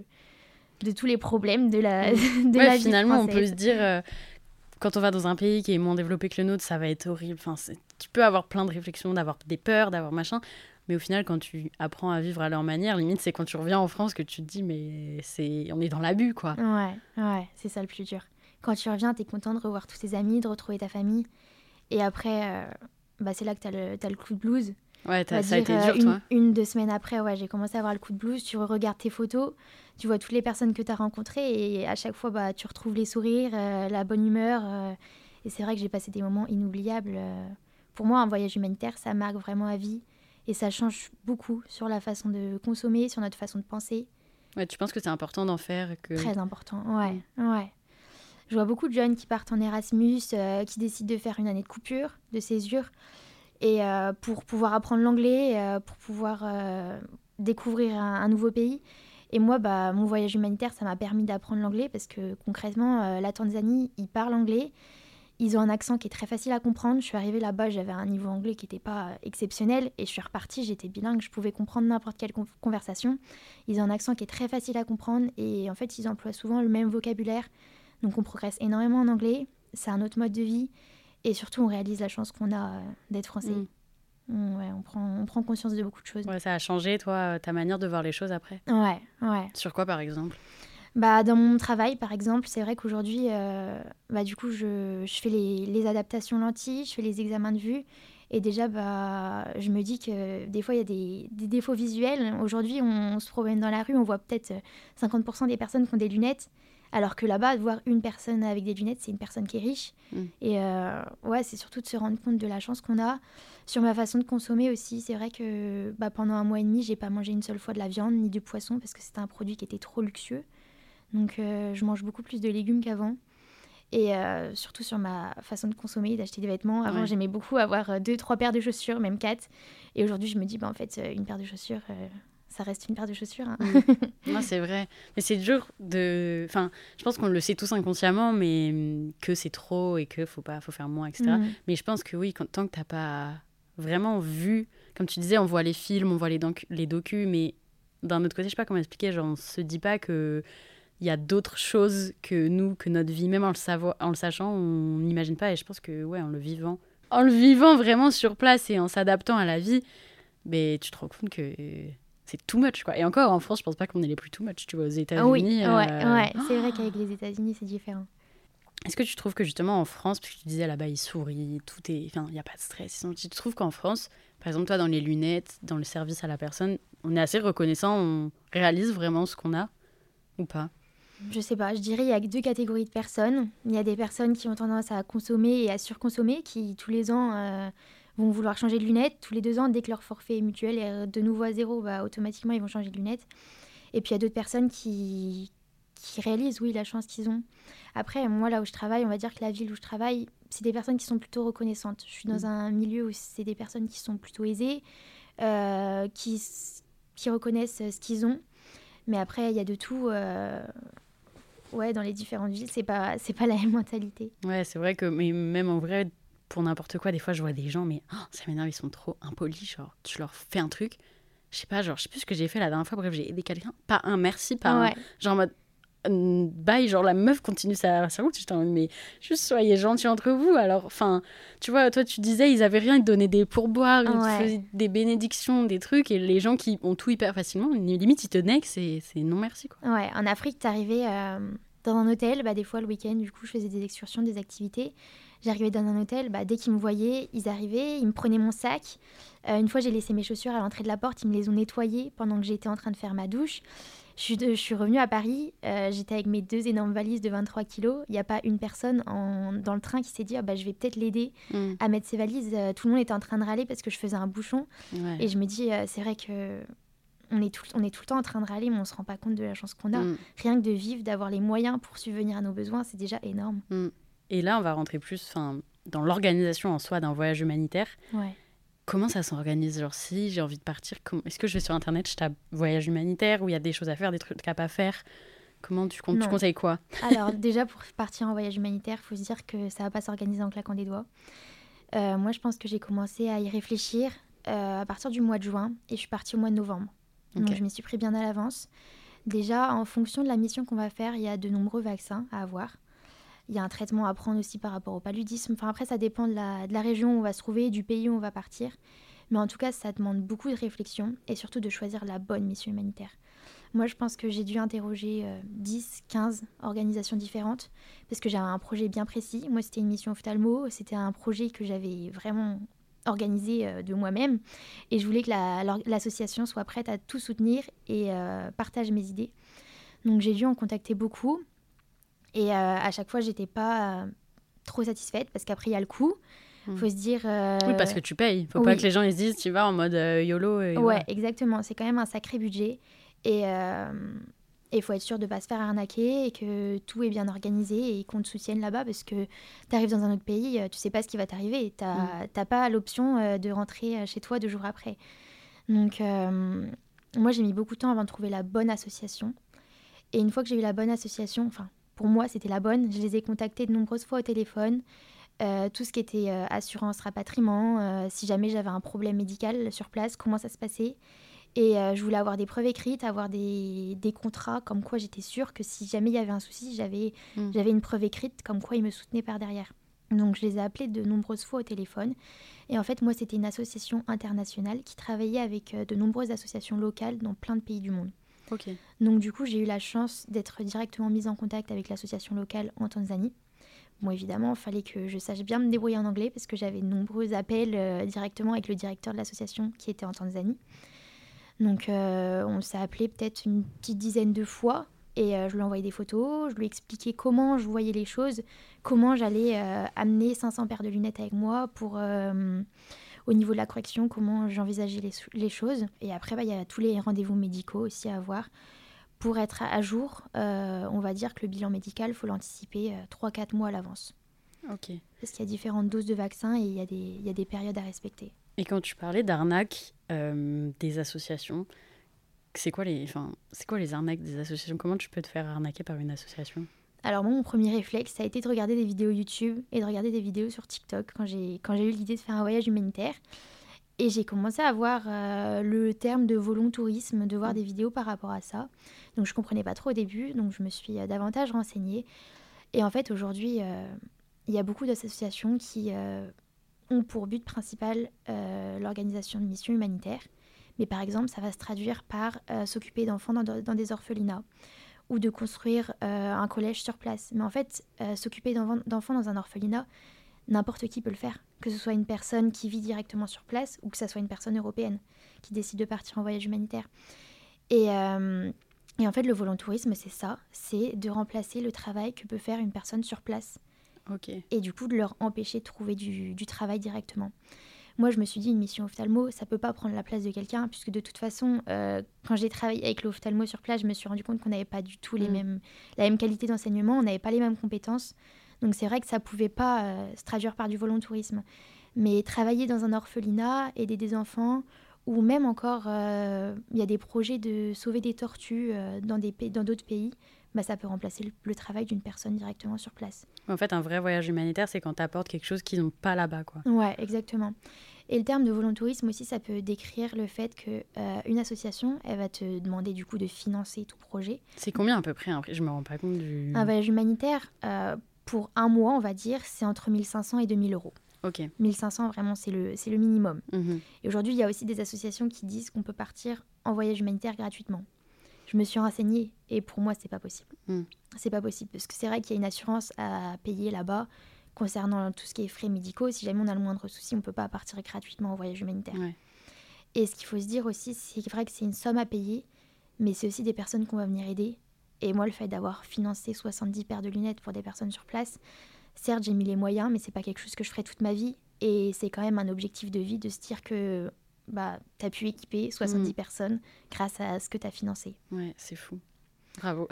S4: de tous les problèmes de la, mmh. de
S3: ouais,
S4: la vie
S3: finalement,
S4: française.
S3: On peut se dire, euh, quand on va dans un pays qui est moins développé que le nôtre, ça va être horrible. Enfin, c'est... tu peux avoir plein de réflexions, d'avoir des peurs, d'avoir machin. Mais au final, quand tu apprends à vivre à leur manière, limite, c'est quand tu reviens en France que tu te dis, mais c'est... on est dans l'abus, quoi.
S4: Ouais, ouais, c'est ça le plus dur. Quand tu reviens, t'es content de revoir tous tes amis, de retrouver ta famille. Et après, euh, bah, c'est là que t'as le, t'as le coup de blues.
S3: Ouais, t'as, ça
S4: dire,
S3: a été dur,
S4: une,
S3: toi.
S4: Une, deux semaines après, ouais, j'ai commencé à avoir le coup de blues. Tu regardes tes photos, tu vois toutes les personnes que t'as rencontrées. Et à chaque fois, bah, tu retrouves les sourires, euh, la bonne humeur. Euh, et c'est vrai que j'ai passé des moments inoubliables. Euh, pour moi, un voyage humanitaire, ça marque vraiment à vie. Et ça change beaucoup sur la façon de consommer, sur notre façon de penser.
S3: Ouais, tu penses que c'est important d'en faire que...
S4: Très important, ouais, mmh. ouais. Je vois beaucoup de jeunes qui partent en Erasmus, euh, qui décident de faire une année de coupure, de césure, et euh, pour pouvoir apprendre l'anglais, euh, pour pouvoir euh, découvrir un, un nouveau pays. Et moi, bah, mon voyage humanitaire, ça m'a permis d'apprendre l'anglais parce que concrètement, euh, la Tanzanie, ils parlent anglais. Ils ont un accent qui est très facile à comprendre. Je suis arrivée là-bas, j'avais un niveau anglais qui n'était pas exceptionnel. Et je suis repartie, j'étais bilingue, je pouvais comprendre n'importe quelle con- conversation. Ils ont un accent qui est très facile à comprendre. Et en fait, ils emploient souvent le même vocabulaire. Donc on progresse énormément en anglais, c'est un autre mode de vie et surtout on réalise la chance qu'on a euh, d'être français. Mm. On, ouais, on, prend, on prend conscience de beaucoup de choses.
S3: Ouais, ça a changé, toi, ta manière de voir les choses après ?
S4: Ouais, ouais.
S3: Sur quoi, par exemple ?
S4: Bah, dans mon travail, par exemple, c'est vrai qu'aujourd'hui, euh, bah, du coup, je, je fais les, les adaptations lentilles, je fais les examens de vue. Et déjà, bah, je me dis que des fois, il y a des, des défauts visuels. Aujourd'hui, on, on se promène dans la rue, on voit peut-être cinquante pour cent des personnes qui ont des lunettes. Alors que là-bas, voir une personne avec des lunettes, c'est une personne qui est riche. Mmh. Et euh, ouais, c'est surtout de se rendre compte de la chance qu'on a. Sur ma façon de consommer aussi, c'est vrai que bah, pendant un mois et demi, j'ai pas mangé une seule fois de la viande ni du poisson parce que c'était un produit qui était trop luxueux. Donc euh, je mange beaucoup plus de légumes qu'avant. Et euh, surtout sur ma façon de consommer, d'acheter des vêtements. Avant, ouais. j'aimais beaucoup avoir deux, trois paires de chaussures, même quatre. Et aujourd'hui, je me dis, bah, en fait, une paire de chaussures... Euh, ça reste une paire de chaussures. Hein.
S3: Mmh. Non, c'est vrai. Mais c'est dur de... Enfin, je pense qu'on le sait tous inconsciemment, mais que c'est trop et qu'il faut pas, faut faire moins, et cetera. Mmh. Mais je pense que oui, quand, tant que t'as pas vraiment vu... Comme tu disais, on voit les films, on voit les, docu, les docus, mais d'un autre côté, je sais pas comment expliquer, genre on se dit pas que... Il y a d'autres choses que nous, que notre vie, même en le, savo- en le sachant, on n'imagine pas. Et je pense que, ouais, en le vivant, en le vivant vraiment sur place et en s'adaptant à la vie, ben, tu te rends compte que... c'est too much, quoi. Et encore, en France, je pense pas qu'on est les plus too much, tu vois, aux États-Unis.
S4: Oui,
S3: euh...
S4: ouais, ouais. C'est vrai qu'avec les États-Unis, c'est différent.
S3: Est-ce que tu trouves que justement en France, parce que tu disais là-bas, ils sourient, tout est... Enfin, il n'y a pas de stress. Tu trouves qu'en France, par exemple, toi, dans les lunettes, dans le service à la personne, on est assez reconnaissant, on réalise vraiment ce qu'on a ou pas ?
S4: Je sais pas, je dirais il y a deux catégories de personnes. Il y a des personnes qui ont tendance à consommer et à surconsommer, qui tous les ans... Euh... vont vouloir changer de lunettes. Tous les deux ans, dès que leur forfait mutuel est de nouveau à zéro, bah, automatiquement, ils vont changer de lunettes. Et puis, il y a d'autres personnes qui, qui réalisent, oui, la chance qu'ils ont. Après, moi, là où je travaille, on va dire que la ville où je travaille, c'est des personnes qui sont plutôt reconnaissantes. Je suis dans mmh. un milieu où c'est des personnes qui sont plutôt aisées, euh, qui, qui reconnaissent ce qu'ils ont. Mais après, il y a de tout... Euh... Ouais, dans les différentes villes, c'est pas, c'est pas la même mentalité.
S3: Ouais, c'est vrai que mais même en vrai... Pour n'importe quoi, des fois, je vois des gens, mais oh, ça m'énerve, ils sont trop impolis. Genre, tu leur fais un truc, je sais pas, genre, je sais plus ce que j'ai fait la dernière fois. Bref, j'ai aidé quelqu'un, pas un merci, pas ouais. un. Genre, en mode, euh, bye, genre, la meuf continue sa, sa route. J'étais en mode, mais juste soyez gentils entre vous. Alors, enfin, tu vois, toi, tu disais, ils avaient rien, ils te donnaient des pourboires, ils ouais. te faisaient des bénédictions, des trucs, et les gens qui ont tout hyper facilement, limite, ils te nexent, c'est, c'est non merci, quoi.
S4: Ouais, en Afrique, t'arrivais euh, dans un hôtel, bah, des fois, le week-end, du coup, je faisais des excursions, des activités. J'arrivais dans un hôtel, bah, dès qu'ils me voyaient, ils arrivaient, ils me prenaient mon sac. Euh, une fois, j'ai laissé mes chaussures à l'entrée de la porte, ils me les ont nettoyées pendant que j'étais en train de faire ma douche. Je suis, de- je suis revenue à Paris, euh, j'étais avec mes deux énormes valises de vingt-trois kilos. Il n'y a pas une personne en- dans le train qui s'est dit ah, bah, je vais peut-être l'aider
S3: Mm.
S4: à mettre ses valises. Euh, tout le monde était en train de râler parce que je faisais un bouchon.
S3: Ouais.
S4: Et je me dis, euh, c'est vrai que on est, tout, on est tout le temps en train de râler, mais on ne se rend pas compte de la chance qu'on a.
S3: Mm.
S4: Rien que de vivre, d'avoir les moyens pour subvenir à nos besoins, c'est déjà énorme.
S3: Mm. Et là, on va rentrer plus 'fin, dans l'organisation en soi d'un voyage humanitaire.
S4: Ouais.
S3: Comment ça s'organise? Genre, si j'ai envie de partir, comment... est-ce que je vais sur Internet, je tape voyage humanitaire, où il y a des choses à faire, des trucs à pas faire? Comment tu, con- tu
S4: Non.
S3: conseilles quoi?
S4: Alors déjà, pour partir en voyage humanitaire, il faut se dire que ça ne va pas s'organiser en claquant des doigts. Euh, moi, je pense que j'ai commencé à y réfléchir euh, à partir du mois de juin et je suis partie au mois de novembre.
S3: Ok.
S4: Donc, je m'y suis pris bien à l'avance. Déjà, en fonction de la mission qu'on va faire, il y a de nombreux vaccins à avoir. Il y a un traitement à prendre aussi par rapport au paludisme. Enfin, après, ça dépend de la, de la région où on va se trouver, du pays où on va partir. Mais en tout cas, ça demande beaucoup de réflexion et surtout de choisir la bonne mission humanitaire. Moi, je pense que j'ai dû interroger euh, dix, quinze organisations différentes parce que j'avais un projet bien précis. Moi, c'était une mission ophtalmo. C'était un projet que j'avais vraiment organisé euh, de moi-même. Et je voulais que la- l'or- l'association soit prête à tout soutenir et euh, partage mes idées. Donc, j'ai dû en contacter beaucoup. Et euh, à chaque fois, j'étais pas euh, trop satisfaite parce qu'après, il y a le coût. Il
S3: Mm.
S4: faut se dire... euh,
S3: Oui, parce que tu payes. Faut
S4: oui.
S3: pas que les gens ils se disent, tu vas en mode euh, YOLO. Et
S4: Ouais,
S3: voilà.
S4: exactement. C'est quand même un sacré budget. Et il faut être sûr de ne pas se faire arnaquer et que tout est bien organisé et qu'on te soutienne là-bas parce que tu arrives dans un autre pays, euh, tu sais pas ce qui va t'arriver. Tu n'as pas l'option euh, de rentrer euh, chez toi deux jours après. Donc, euh, moi, j'ai mis beaucoup de temps avant de trouver la bonne association. Et une fois que j'ai eu la bonne association, enfin, pour moi, c'était la bonne, je les ai contactés de nombreuses fois au téléphone. Euh, tout ce qui était euh, assurance rapatriement, euh, si jamais j'avais un problème médical sur place, comment ça se passait. Et euh, je voulais avoir des preuves écrites, avoir des, des contrats, comme quoi j'étais sûre que si jamais il y avait un souci, j'avais,
S3: Mm.
S4: j'avais une preuve écrite, comme quoi ils me soutenaient par derrière. Donc je les ai appelés de nombreuses fois au téléphone. Et en fait, moi, c'était une association internationale qui travaillait avec euh, de nombreuses associations locales dans plein de pays du monde.
S3: Ok.
S4: Donc du coup, j'ai eu la chance d'être directement mise en contact avec l'association locale en Tanzanie. Bon, évidemment, il fallait que je sache bien me débrouiller en anglais parce que j'avais de nombreux appels euh, directement avec le directeur de l'association qui était en Tanzanie. Donc euh, on s'est appelé peut-être une petite dizaine de fois et euh, je lui ai envoyé des photos, je lui ai expliqué comment je voyais les choses, comment j'allais euh, amener cinq cents paires de lunettes avec moi pour, euh, au niveau de la correction, comment j'envisageais les, les choses. Et après, bah, y a tous les rendez-vous médicaux aussi à avoir. Pour être à jour, euh, on va dire que le bilan médical, il faut l'anticiper euh, trois à quatre mois à l'avance.
S3: Ok.
S4: Parce qu'il y a différentes doses de vaccins et il y, a des- il y a des périodes à respecter.
S3: Et quand tu parlais d'arnaque euh, des associations, c'est quoi les, enfin, c'est quoi les arnaques des associations? Comment tu peux te faire arnaquer par une association?
S4: Alors moi, mon premier réflexe, ça a été de regarder des vidéos YouTube et de regarder des vidéos sur TikTok quand j'ai, quand j'ai eu l'idée de faire un voyage humanitaire. Et j'ai commencé à voir euh, le terme de volontourisme, de voir
S3: Mm.
S4: des vidéos par rapport à ça. Donc je ne comprenais pas trop au début, donc je me suis euh, davantage renseignée. Et en fait, aujourd'hui, euh, il y a beaucoup d'associations qui euh, ont pour but principal euh, l'organisation de missions humanitaires. Mais par exemple, ça va se traduire par euh, s'occuper d'enfants dans, dans des orphelinats ou de construire euh, un collège sur place. Mais en fait, euh, s'occuper d'enfants, d'enfants dans un orphelinat, n'importe qui peut le faire. Que ce soit une personne qui vit directement sur place ou que ce soit une personne européenne qui décide de partir en voyage humanitaire. Et, euh, et en fait, le volontourisme, c'est ça. C'est de remplacer le travail que peut faire une personne sur place.
S3: Ok.
S4: Et du coup, de leur empêcher de trouver du, du travail directement. Moi, je me suis dit, une mission ophtalmo, ça peut pas prendre la place de quelqu'un, puisque de toute façon, euh, quand j'ai travaillé avec l'ophtalmo sur place, je me suis rendu compte qu'on n'avait pas du tout les
S3: Mm.
S4: mêmes, la même qualité d'enseignement, on n'avait pas les mêmes compétences. Donc c'est vrai que ça pouvait pas euh, se traduire par du volontourisme. Mais travailler dans un orphelinat, aider des enfants, ou même encore, euh, il y a des projets de sauver des tortues euh, dans, des pays, dans d'autres pays, bah, ça peut remplacer le, le travail d'une personne directement sur place.
S3: En fait, un vrai voyage humanitaire, c'est quand tu apportes quelque chose qu'ils n'ont pas là-bas, quoi.
S4: Ouais, exactement. Et le terme de volontourisme aussi, ça peut décrire le fait que euh, une association, elle va te demander du coup de financer tout projet.
S3: C'est combien à peu près un prix? Je me rends pas compte du...
S4: Un voyage humanitaire, euh, pour un mois, on va dire, c'est entre mille cinq cents et deux mille euros.
S3: Ok.
S4: mille cinq cents, vraiment, c'est le, c'est le minimum.
S3: Mhm.
S4: Et aujourd'hui, il y a aussi des associations qui disent qu'on peut partir en voyage humanitaire gratuitement. Je me suis renseignée et pour moi, c'est pas possible.
S3: Mm.
S4: C'est pas possible parce que c'est vrai qu'il y a une assurance à payer là-bas concernant tout ce qui est frais médicaux. Si jamais on a le moindre souci, on peut pas partir gratuitement en voyage humanitaire.
S3: Ouais.
S4: Et ce qu'il faut se dire aussi, c'est vrai que c'est une somme à payer, mais c'est aussi des personnes qu'on va venir aider. Et moi, le fait d'avoir financé soixante-dix paires de lunettes pour des personnes sur place, certes, j'ai mis les moyens, mais c'est pas quelque chose que je ferai toute ma vie. Et c'est quand même un objectif de vie de se dire que bah, tu as pu équiper soixante-dix mmh. personnes grâce à ce que tu as financé.
S3: Ouais, c'est fou. Bravo.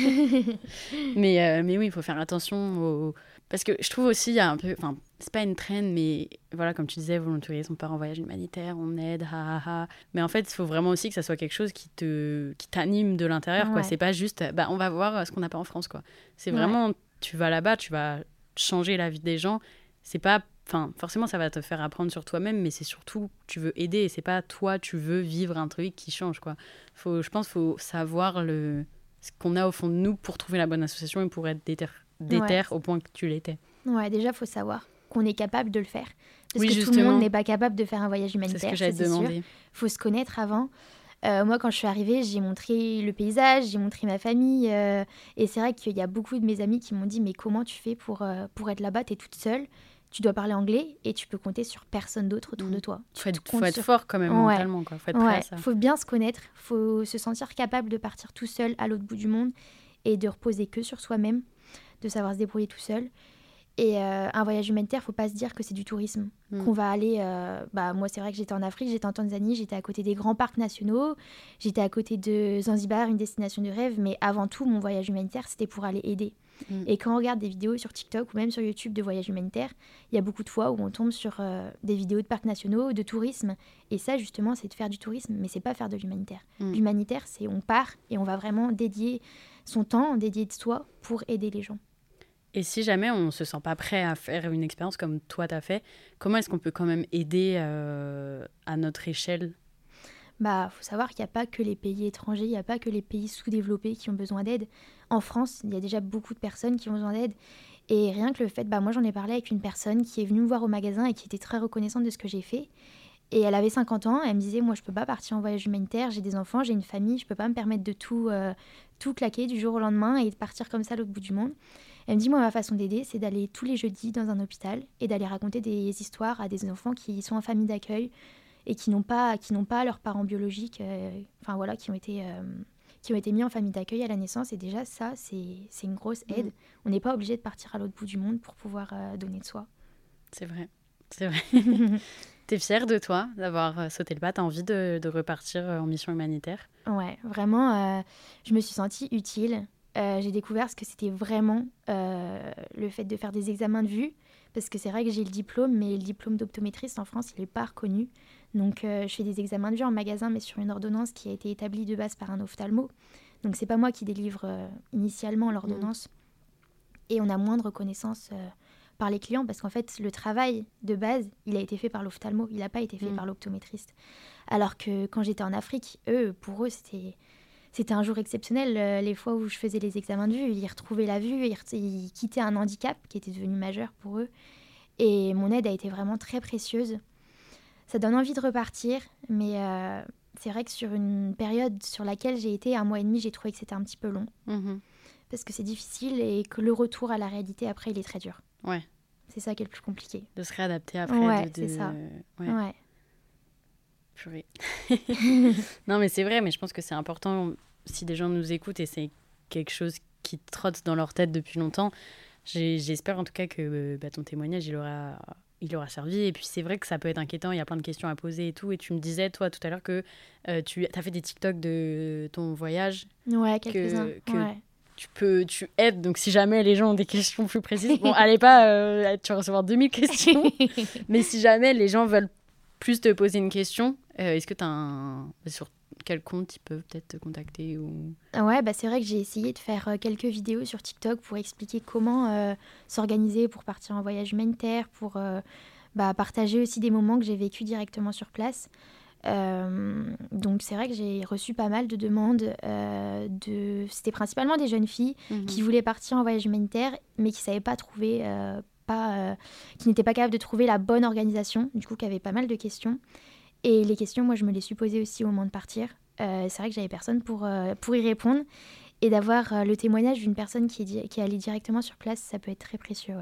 S3: mais, euh, mais oui, il faut faire attention aux... Parce que je trouve aussi, il y a un peu... Enfin, c'est pas une traîne, mais voilà, comme tu disais, volontarisme, on part en voyage humanitaire, on aide, ha, ha, ha. Mais en fait, il faut vraiment aussi que ça soit quelque chose qui, te, qui t'anime de l'intérieur, ouais. quoi. C'est pas juste, bah, on va voir ce qu'on n'a pas en France, quoi. C'est vraiment, ouais. tu vas là-bas, tu vas changer la vie des gens. C'est pas... Enfin, forcément, ça va te faire apprendre sur toi-même, mais c'est surtout, tu veux aider. Et c'est pas toi, tu veux vivre un truc qui change, quoi. Faut, je pense qu'il faut savoir le... ce qu'on a au fond de nous pour trouver la bonne association et pour être déter, déter ouais. au point que tu l'étais.
S4: Ouais, déjà, il faut savoir qu'on est capable de le faire. Parce
S3: oui,
S4: que
S3: justement.
S4: tout le monde n'est pas capable de faire un voyage humanitaire.
S3: C'est ce que j'allais te demander.
S4: Il faut se connaître avant. Euh, moi, quand je suis arrivée, j'ai montré le paysage, j'ai montré ma famille. Euh, et c'est vrai qu'il y a beaucoup de mes amis qui m'ont dit « Mais comment tu fais pour, euh, pour être là-bas ? Tu es toute seule. Tu dois parler anglais et tu peux compter sur personne d'autre autour mmh. de toi.
S3: Il faut, être, faut être sur... fort quand même ouais. mentalement. Il faut être
S4: ouais.
S3: prêt à ça.
S4: Il faut bien se connaître. Il faut se sentir capable de partir tout seul à l'autre bout du monde et de reposer que sur soi-même, de savoir se débrouiller tout seul. Et euh, un voyage humanitaire, il ne faut pas se dire que c'est du tourisme. Mmh. Qu'on va aller... Euh, bah, moi, c'est vrai que j'étais en Afrique, j'étais en Tanzanie, j'étais à côté des grands parcs nationaux, j'étais à côté de Zanzibar, une destination de rêve. Mais avant tout, mon voyage humanitaire, c'était pour aller aider. Mmh. Et quand on regarde des vidéos sur TikTok ou même sur YouTube de voyages humanitaires, il y a beaucoup de fois où on tombe sur euh, des vidéos de parcs nationaux, de tourisme. Et ça, justement, c'est de faire du tourisme, mais c'est pas faire de l'humanitaire. Mmh. L'humanitaire, c'est on part et on va vraiment dédier son temps, dédier de soi pour aider les gens.
S3: Et si jamais on ne se sent pas prêt à faire une expérience comme toi t'as fait, comment est-ce qu'on peut quand même aider euh, à notre échelle ?
S4: Bah, faut savoir qu'il n'y a pas que les pays étrangers, il n'y a pas que les pays sous-développés qui ont besoin d'aide. En France, il y a déjà beaucoup de personnes qui ont besoin d'aide. Et rien que le fait, bah, moi j'en ai parlé avec une personne qui est venue me voir au magasin et qui était très reconnaissante de ce que j'ai fait. Et elle avait cinquante ans, elle me disait, moi je peux pas partir en voyage humanitaire, j'ai des enfants, j'ai une famille, je peux pas me permettre de tout, euh, tout claquer du jour au lendemain et de partir comme ça à l'autre bout du monde. Elle me dit, moi ma façon d'aider, c'est d'aller tous les jeudis dans un hôpital et d'aller raconter des histoires à des enfants qui sont en famille d'accueil et qui n'ont pas, qui n'ont pas leurs parents biologiques, euh, enfin voilà, qui ont été... Euh, qui ont été mis en famille d'accueil à la naissance. Et déjà, ça, c'est, c'est une grosse aide. Mmh. On n'est pas obligé de partir à l'autre bout du monde pour pouvoir euh, donner de soi.
S3: C'est vrai, c'est vrai. T'es fière de toi d'avoir sauté le pas? T'as envie de, de repartir en mission humanitaire?
S4: Ouais, vraiment, euh, je me suis sentie utile. Euh, j'ai découvert ce que c'était vraiment euh, le fait de faire des examens de vue. Parce que c'est vrai que j'ai le diplôme, mais le diplôme d'optométriste en France, il n'est pas reconnu. Donc, euh, je fais des examens de vue en magasin, mais sur une ordonnance qui a été établie de base par un ophtalmo. Donc, c'est pas moi qui délivre euh, initialement l'ordonnance. Mmh. Et on a moins de reconnaissance euh, par les clients, parce qu'en fait, le travail de base, il a été fait par l'ophtalmo, il n'a pas été fait mmh. par l'optométriste. Alors que quand j'étais en Afrique, eux, pour eux, c'était, c'était un jour exceptionnel. Euh, les fois où je faisais les examens de vue, ils retrouvaient la vue, ils, ret- ils quittaient un handicap qui était devenu majeur pour eux. Et mon aide a été vraiment très précieuse. Ça donne envie de repartir, mais euh, c'est vrai que sur une période sur laquelle j'ai été un mois et demi, j'ai trouvé que c'était un petit peu long. Mmh. Parce que c'est difficile et que le retour à la réalité, après, il est très dur.
S3: Ouais.
S4: C'est ça qui est le plus compliqué.
S3: De se réadapter après.
S4: Ouais,
S3: de, de...
S4: c'est ça.
S3: Ouais.
S4: ouais.
S3: Purée. Non, mais c'est vrai, mais je pense que c'est important, si des gens nous écoutent et c'est quelque chose qui trotte dans leur tête depuis longtemps, j'ai, j'espère en tout cas que bah, ton témoignage, il aura... il aura servi. Et puis c'est vrai que ça peut être inquiétant, il y a plein de questions à poser et tout. Et tu me disais, toi, tout à l'heure, que euh, tu as fait des TikTok de ton voyage.
S4: Ouais, quelques-uns.
S3: Que, que
S4: ouais.
S3: tu peux, tu aides. Donc si jamais les gens ont des questions plus précises, bon, allez pas, euh, tu vas recevoir deux mille questions. Mais si jamais les gens veulent plus te poser une question, euh, est-ce que tu as un... Sur quel compte ils peuvent peut-être te contacter ou...
S4: Ouais, bah c'est vrai que j'ai essayé de faire euh, quelques vidéos sur TikTok pour expliquer comment euh, s'organiser pour partir en voyage humanitaire, pour euh, bah, partager aussi des moments que j'ai vécus directement sur place. Euh, donc c'est vrai que j'ai reçu pas mal de demandes. Euh, de... C'était principalement des jeunes filles mmh. qui voulaient partir en voyage humanitaire, mais qui ne savaient pas trouver... Euh, pas, euh, qui n'étaient pas capables de trouver la bonne organisation, du coup qui avaient pas mal de questions. Et les questions, moi, je me les suis posées aussi au moment de partir. Euh, c'est vrai que j'avais personne pour, euh, pour y répondre. Et d'avoir euh, le témoignage d'une personne qui est, di- qui est allée directement sur place, ça peut être très précieux, ouais.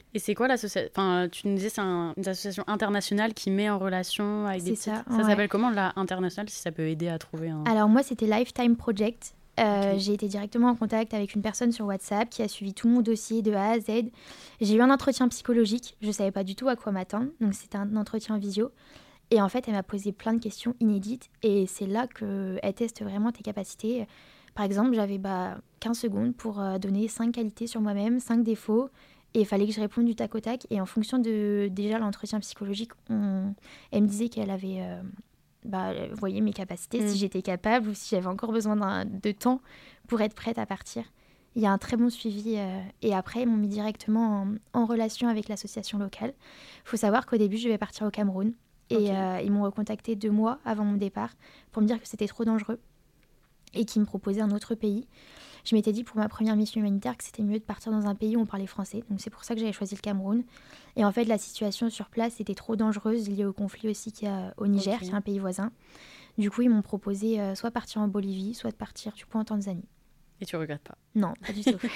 S3: Et c'est quoi l'association? Enfin, tu nous disais c'est un, une association internationale qui met en relation avec des
S4: C'est
S3: sites.
S4: ça,
S3: Ça
S4: ouais.
S3: s'appelle comment, là, international, si ça peut aider à trouver un...
S4: Alors moi, c'était Lifetime Project. Euh,
S3: Ok.
S4: J'ai été directement en contact avec une personne sur WhatsApp qui a suivi tout mon dossier de A à Z. J'ai eu un entretien psychologique. Je ne savais pas du tout à quoi m'attendre. Donc c'était un entretien visio. Et en fait, elle m'a posé plein de questions inédites. Et c'est là qu'elle teste vraiment tes capacités. Par exemple, j'avais bah, quinze secondes pour euh, donner cinq qualités sur moi-même, cinq défauts. Et il fallait que je réponde du tac au tac. Et en fonction de déjà l'entretien psychologique, on... elle me disait qu'elle avait... euh, Bah, euh, voyez mes capacités,
S3: Mm.
S4: si j'étais capable ou si j'avais encore besoin d'un- de temps pour être prête à partir. Il y a un très bon suivi euh, et après, ils m'ont mis directement en, en relation avec l'association locale. Il faut savoir qu'au début, je vais partir au Cameroun et
S3: Ok.
S4: euh, ils m'ont recontacté deux mois avant mon départ pour me dire que c'était trop dangereux et qu'ils me proposaient un autre pays. Je m'étais dit pour ma première mission humanitaire que c'était mieux de partir dans un pays où on parlait français. Donc c'est pour ça que j'avais choisi le Cameroun. Et en fait, la situation sur place était trop dangereuse, liée au conflit aussi qu'il y a au Niger,
S3: Ok.
S4: qui est un pays voisin. Du coup, ils m'ont proposé euh, soit partir en Bolivie, soit de partir du coup en Tanzanie.
S3: Et tu regrettes pas?
S4: Non, pas du tout.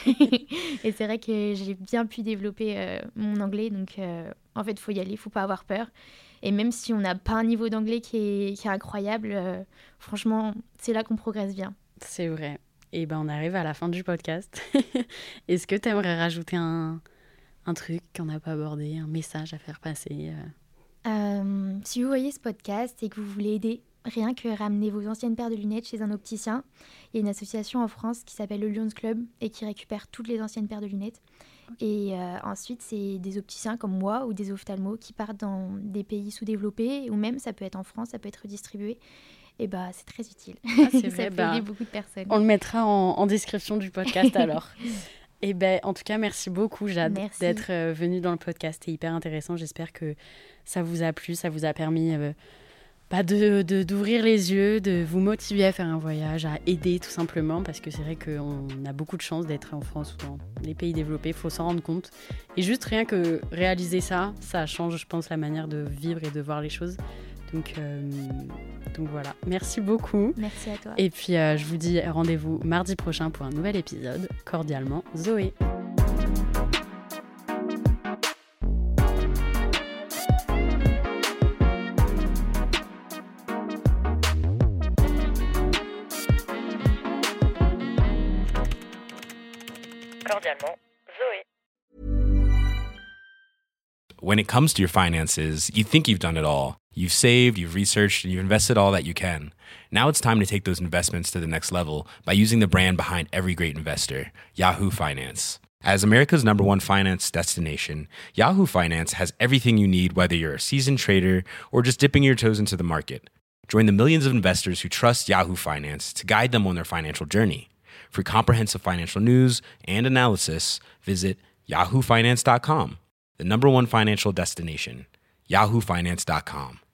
S4: Et c'est vrai que j'ai bien pu développer euh, mon anglais. Donc euh, en fait, il faut y aller, il ne faut pas avoir peur. Et même si on n'a pas un niveau d'anglais qui est, qui est incroyable, euh, franchement, c'est là qu'on progresse bien.
S3: C'est vrai. Et ben on arrive à la fin du podcast. Est-ce que tu aimerais rajouter un, un truc qu'on n'a pas abordé, un message à faire passer euh
S4: Euh, si vous voyez ce podcast et que vous voulez aider, rien que ramener vos anciennes paires de lunettes chez un opticien, il y a une association en France qui s'appelle le Lions Club et qui récupère toutes les anciennes paires de lunettes. Et euh, ensuite, c'est des opticiens comme moi ou des ophtalmos qui partent dans des pays sous-développés ou même ça peut être en France, ça peut être redistribué. Et bah, c'est très utile.
S3: Ah, c'est
S4: ça
S3: vrai,
S4: peut
S3: bah,
S4: aider beaucoup de personnes.
S3: On le mettra en, en description du podcast alors. Et ben, en tout cas, merci beaucoup Jade
S4: Merci.
S3: d'être euh, venue dans le podcast. C'est hyper intéressant. J'espère que ça vous a plu, ça vous a permis euh, bah, de, de, d'ouvrir les yeux, de vous motiver à faire un voyage, à aider tout simplement, parce que c'est vrai qu'on a beaucoup de chance d'être en France ou dans les pays développés. Il faut s'en rendre compte. Et juste rien que réaliser ça, ça change, je pense, la manière de vivre et de voir les choses. Donc, euh, donc voilà, merci beaucoup.
S4: Merci à toi.
S3: Et puis euh, je vous dis rendez-vous mardi prochain pour un nouvel épisode. Cordialement, Zoé. Cordialement, Zoé.
S2: When it comes to your finances, you think you've done it all. You've saved, you've researched, and you've invested all that you can. Now it's time to take those investments to the next level by using the brand behind every great investor, Yahoo Finance. As America's number one finance destination, Yahoo Finance has everything you need, whether you're a seasoned trader or just dipping your toes into the market. Join the millions of investors who trust Yahoo Finance to guide them on their financial journey. For comprehensive financial news and analysis, visit yahoo finance dot com. The number one financial destination, yahoo finance dot com.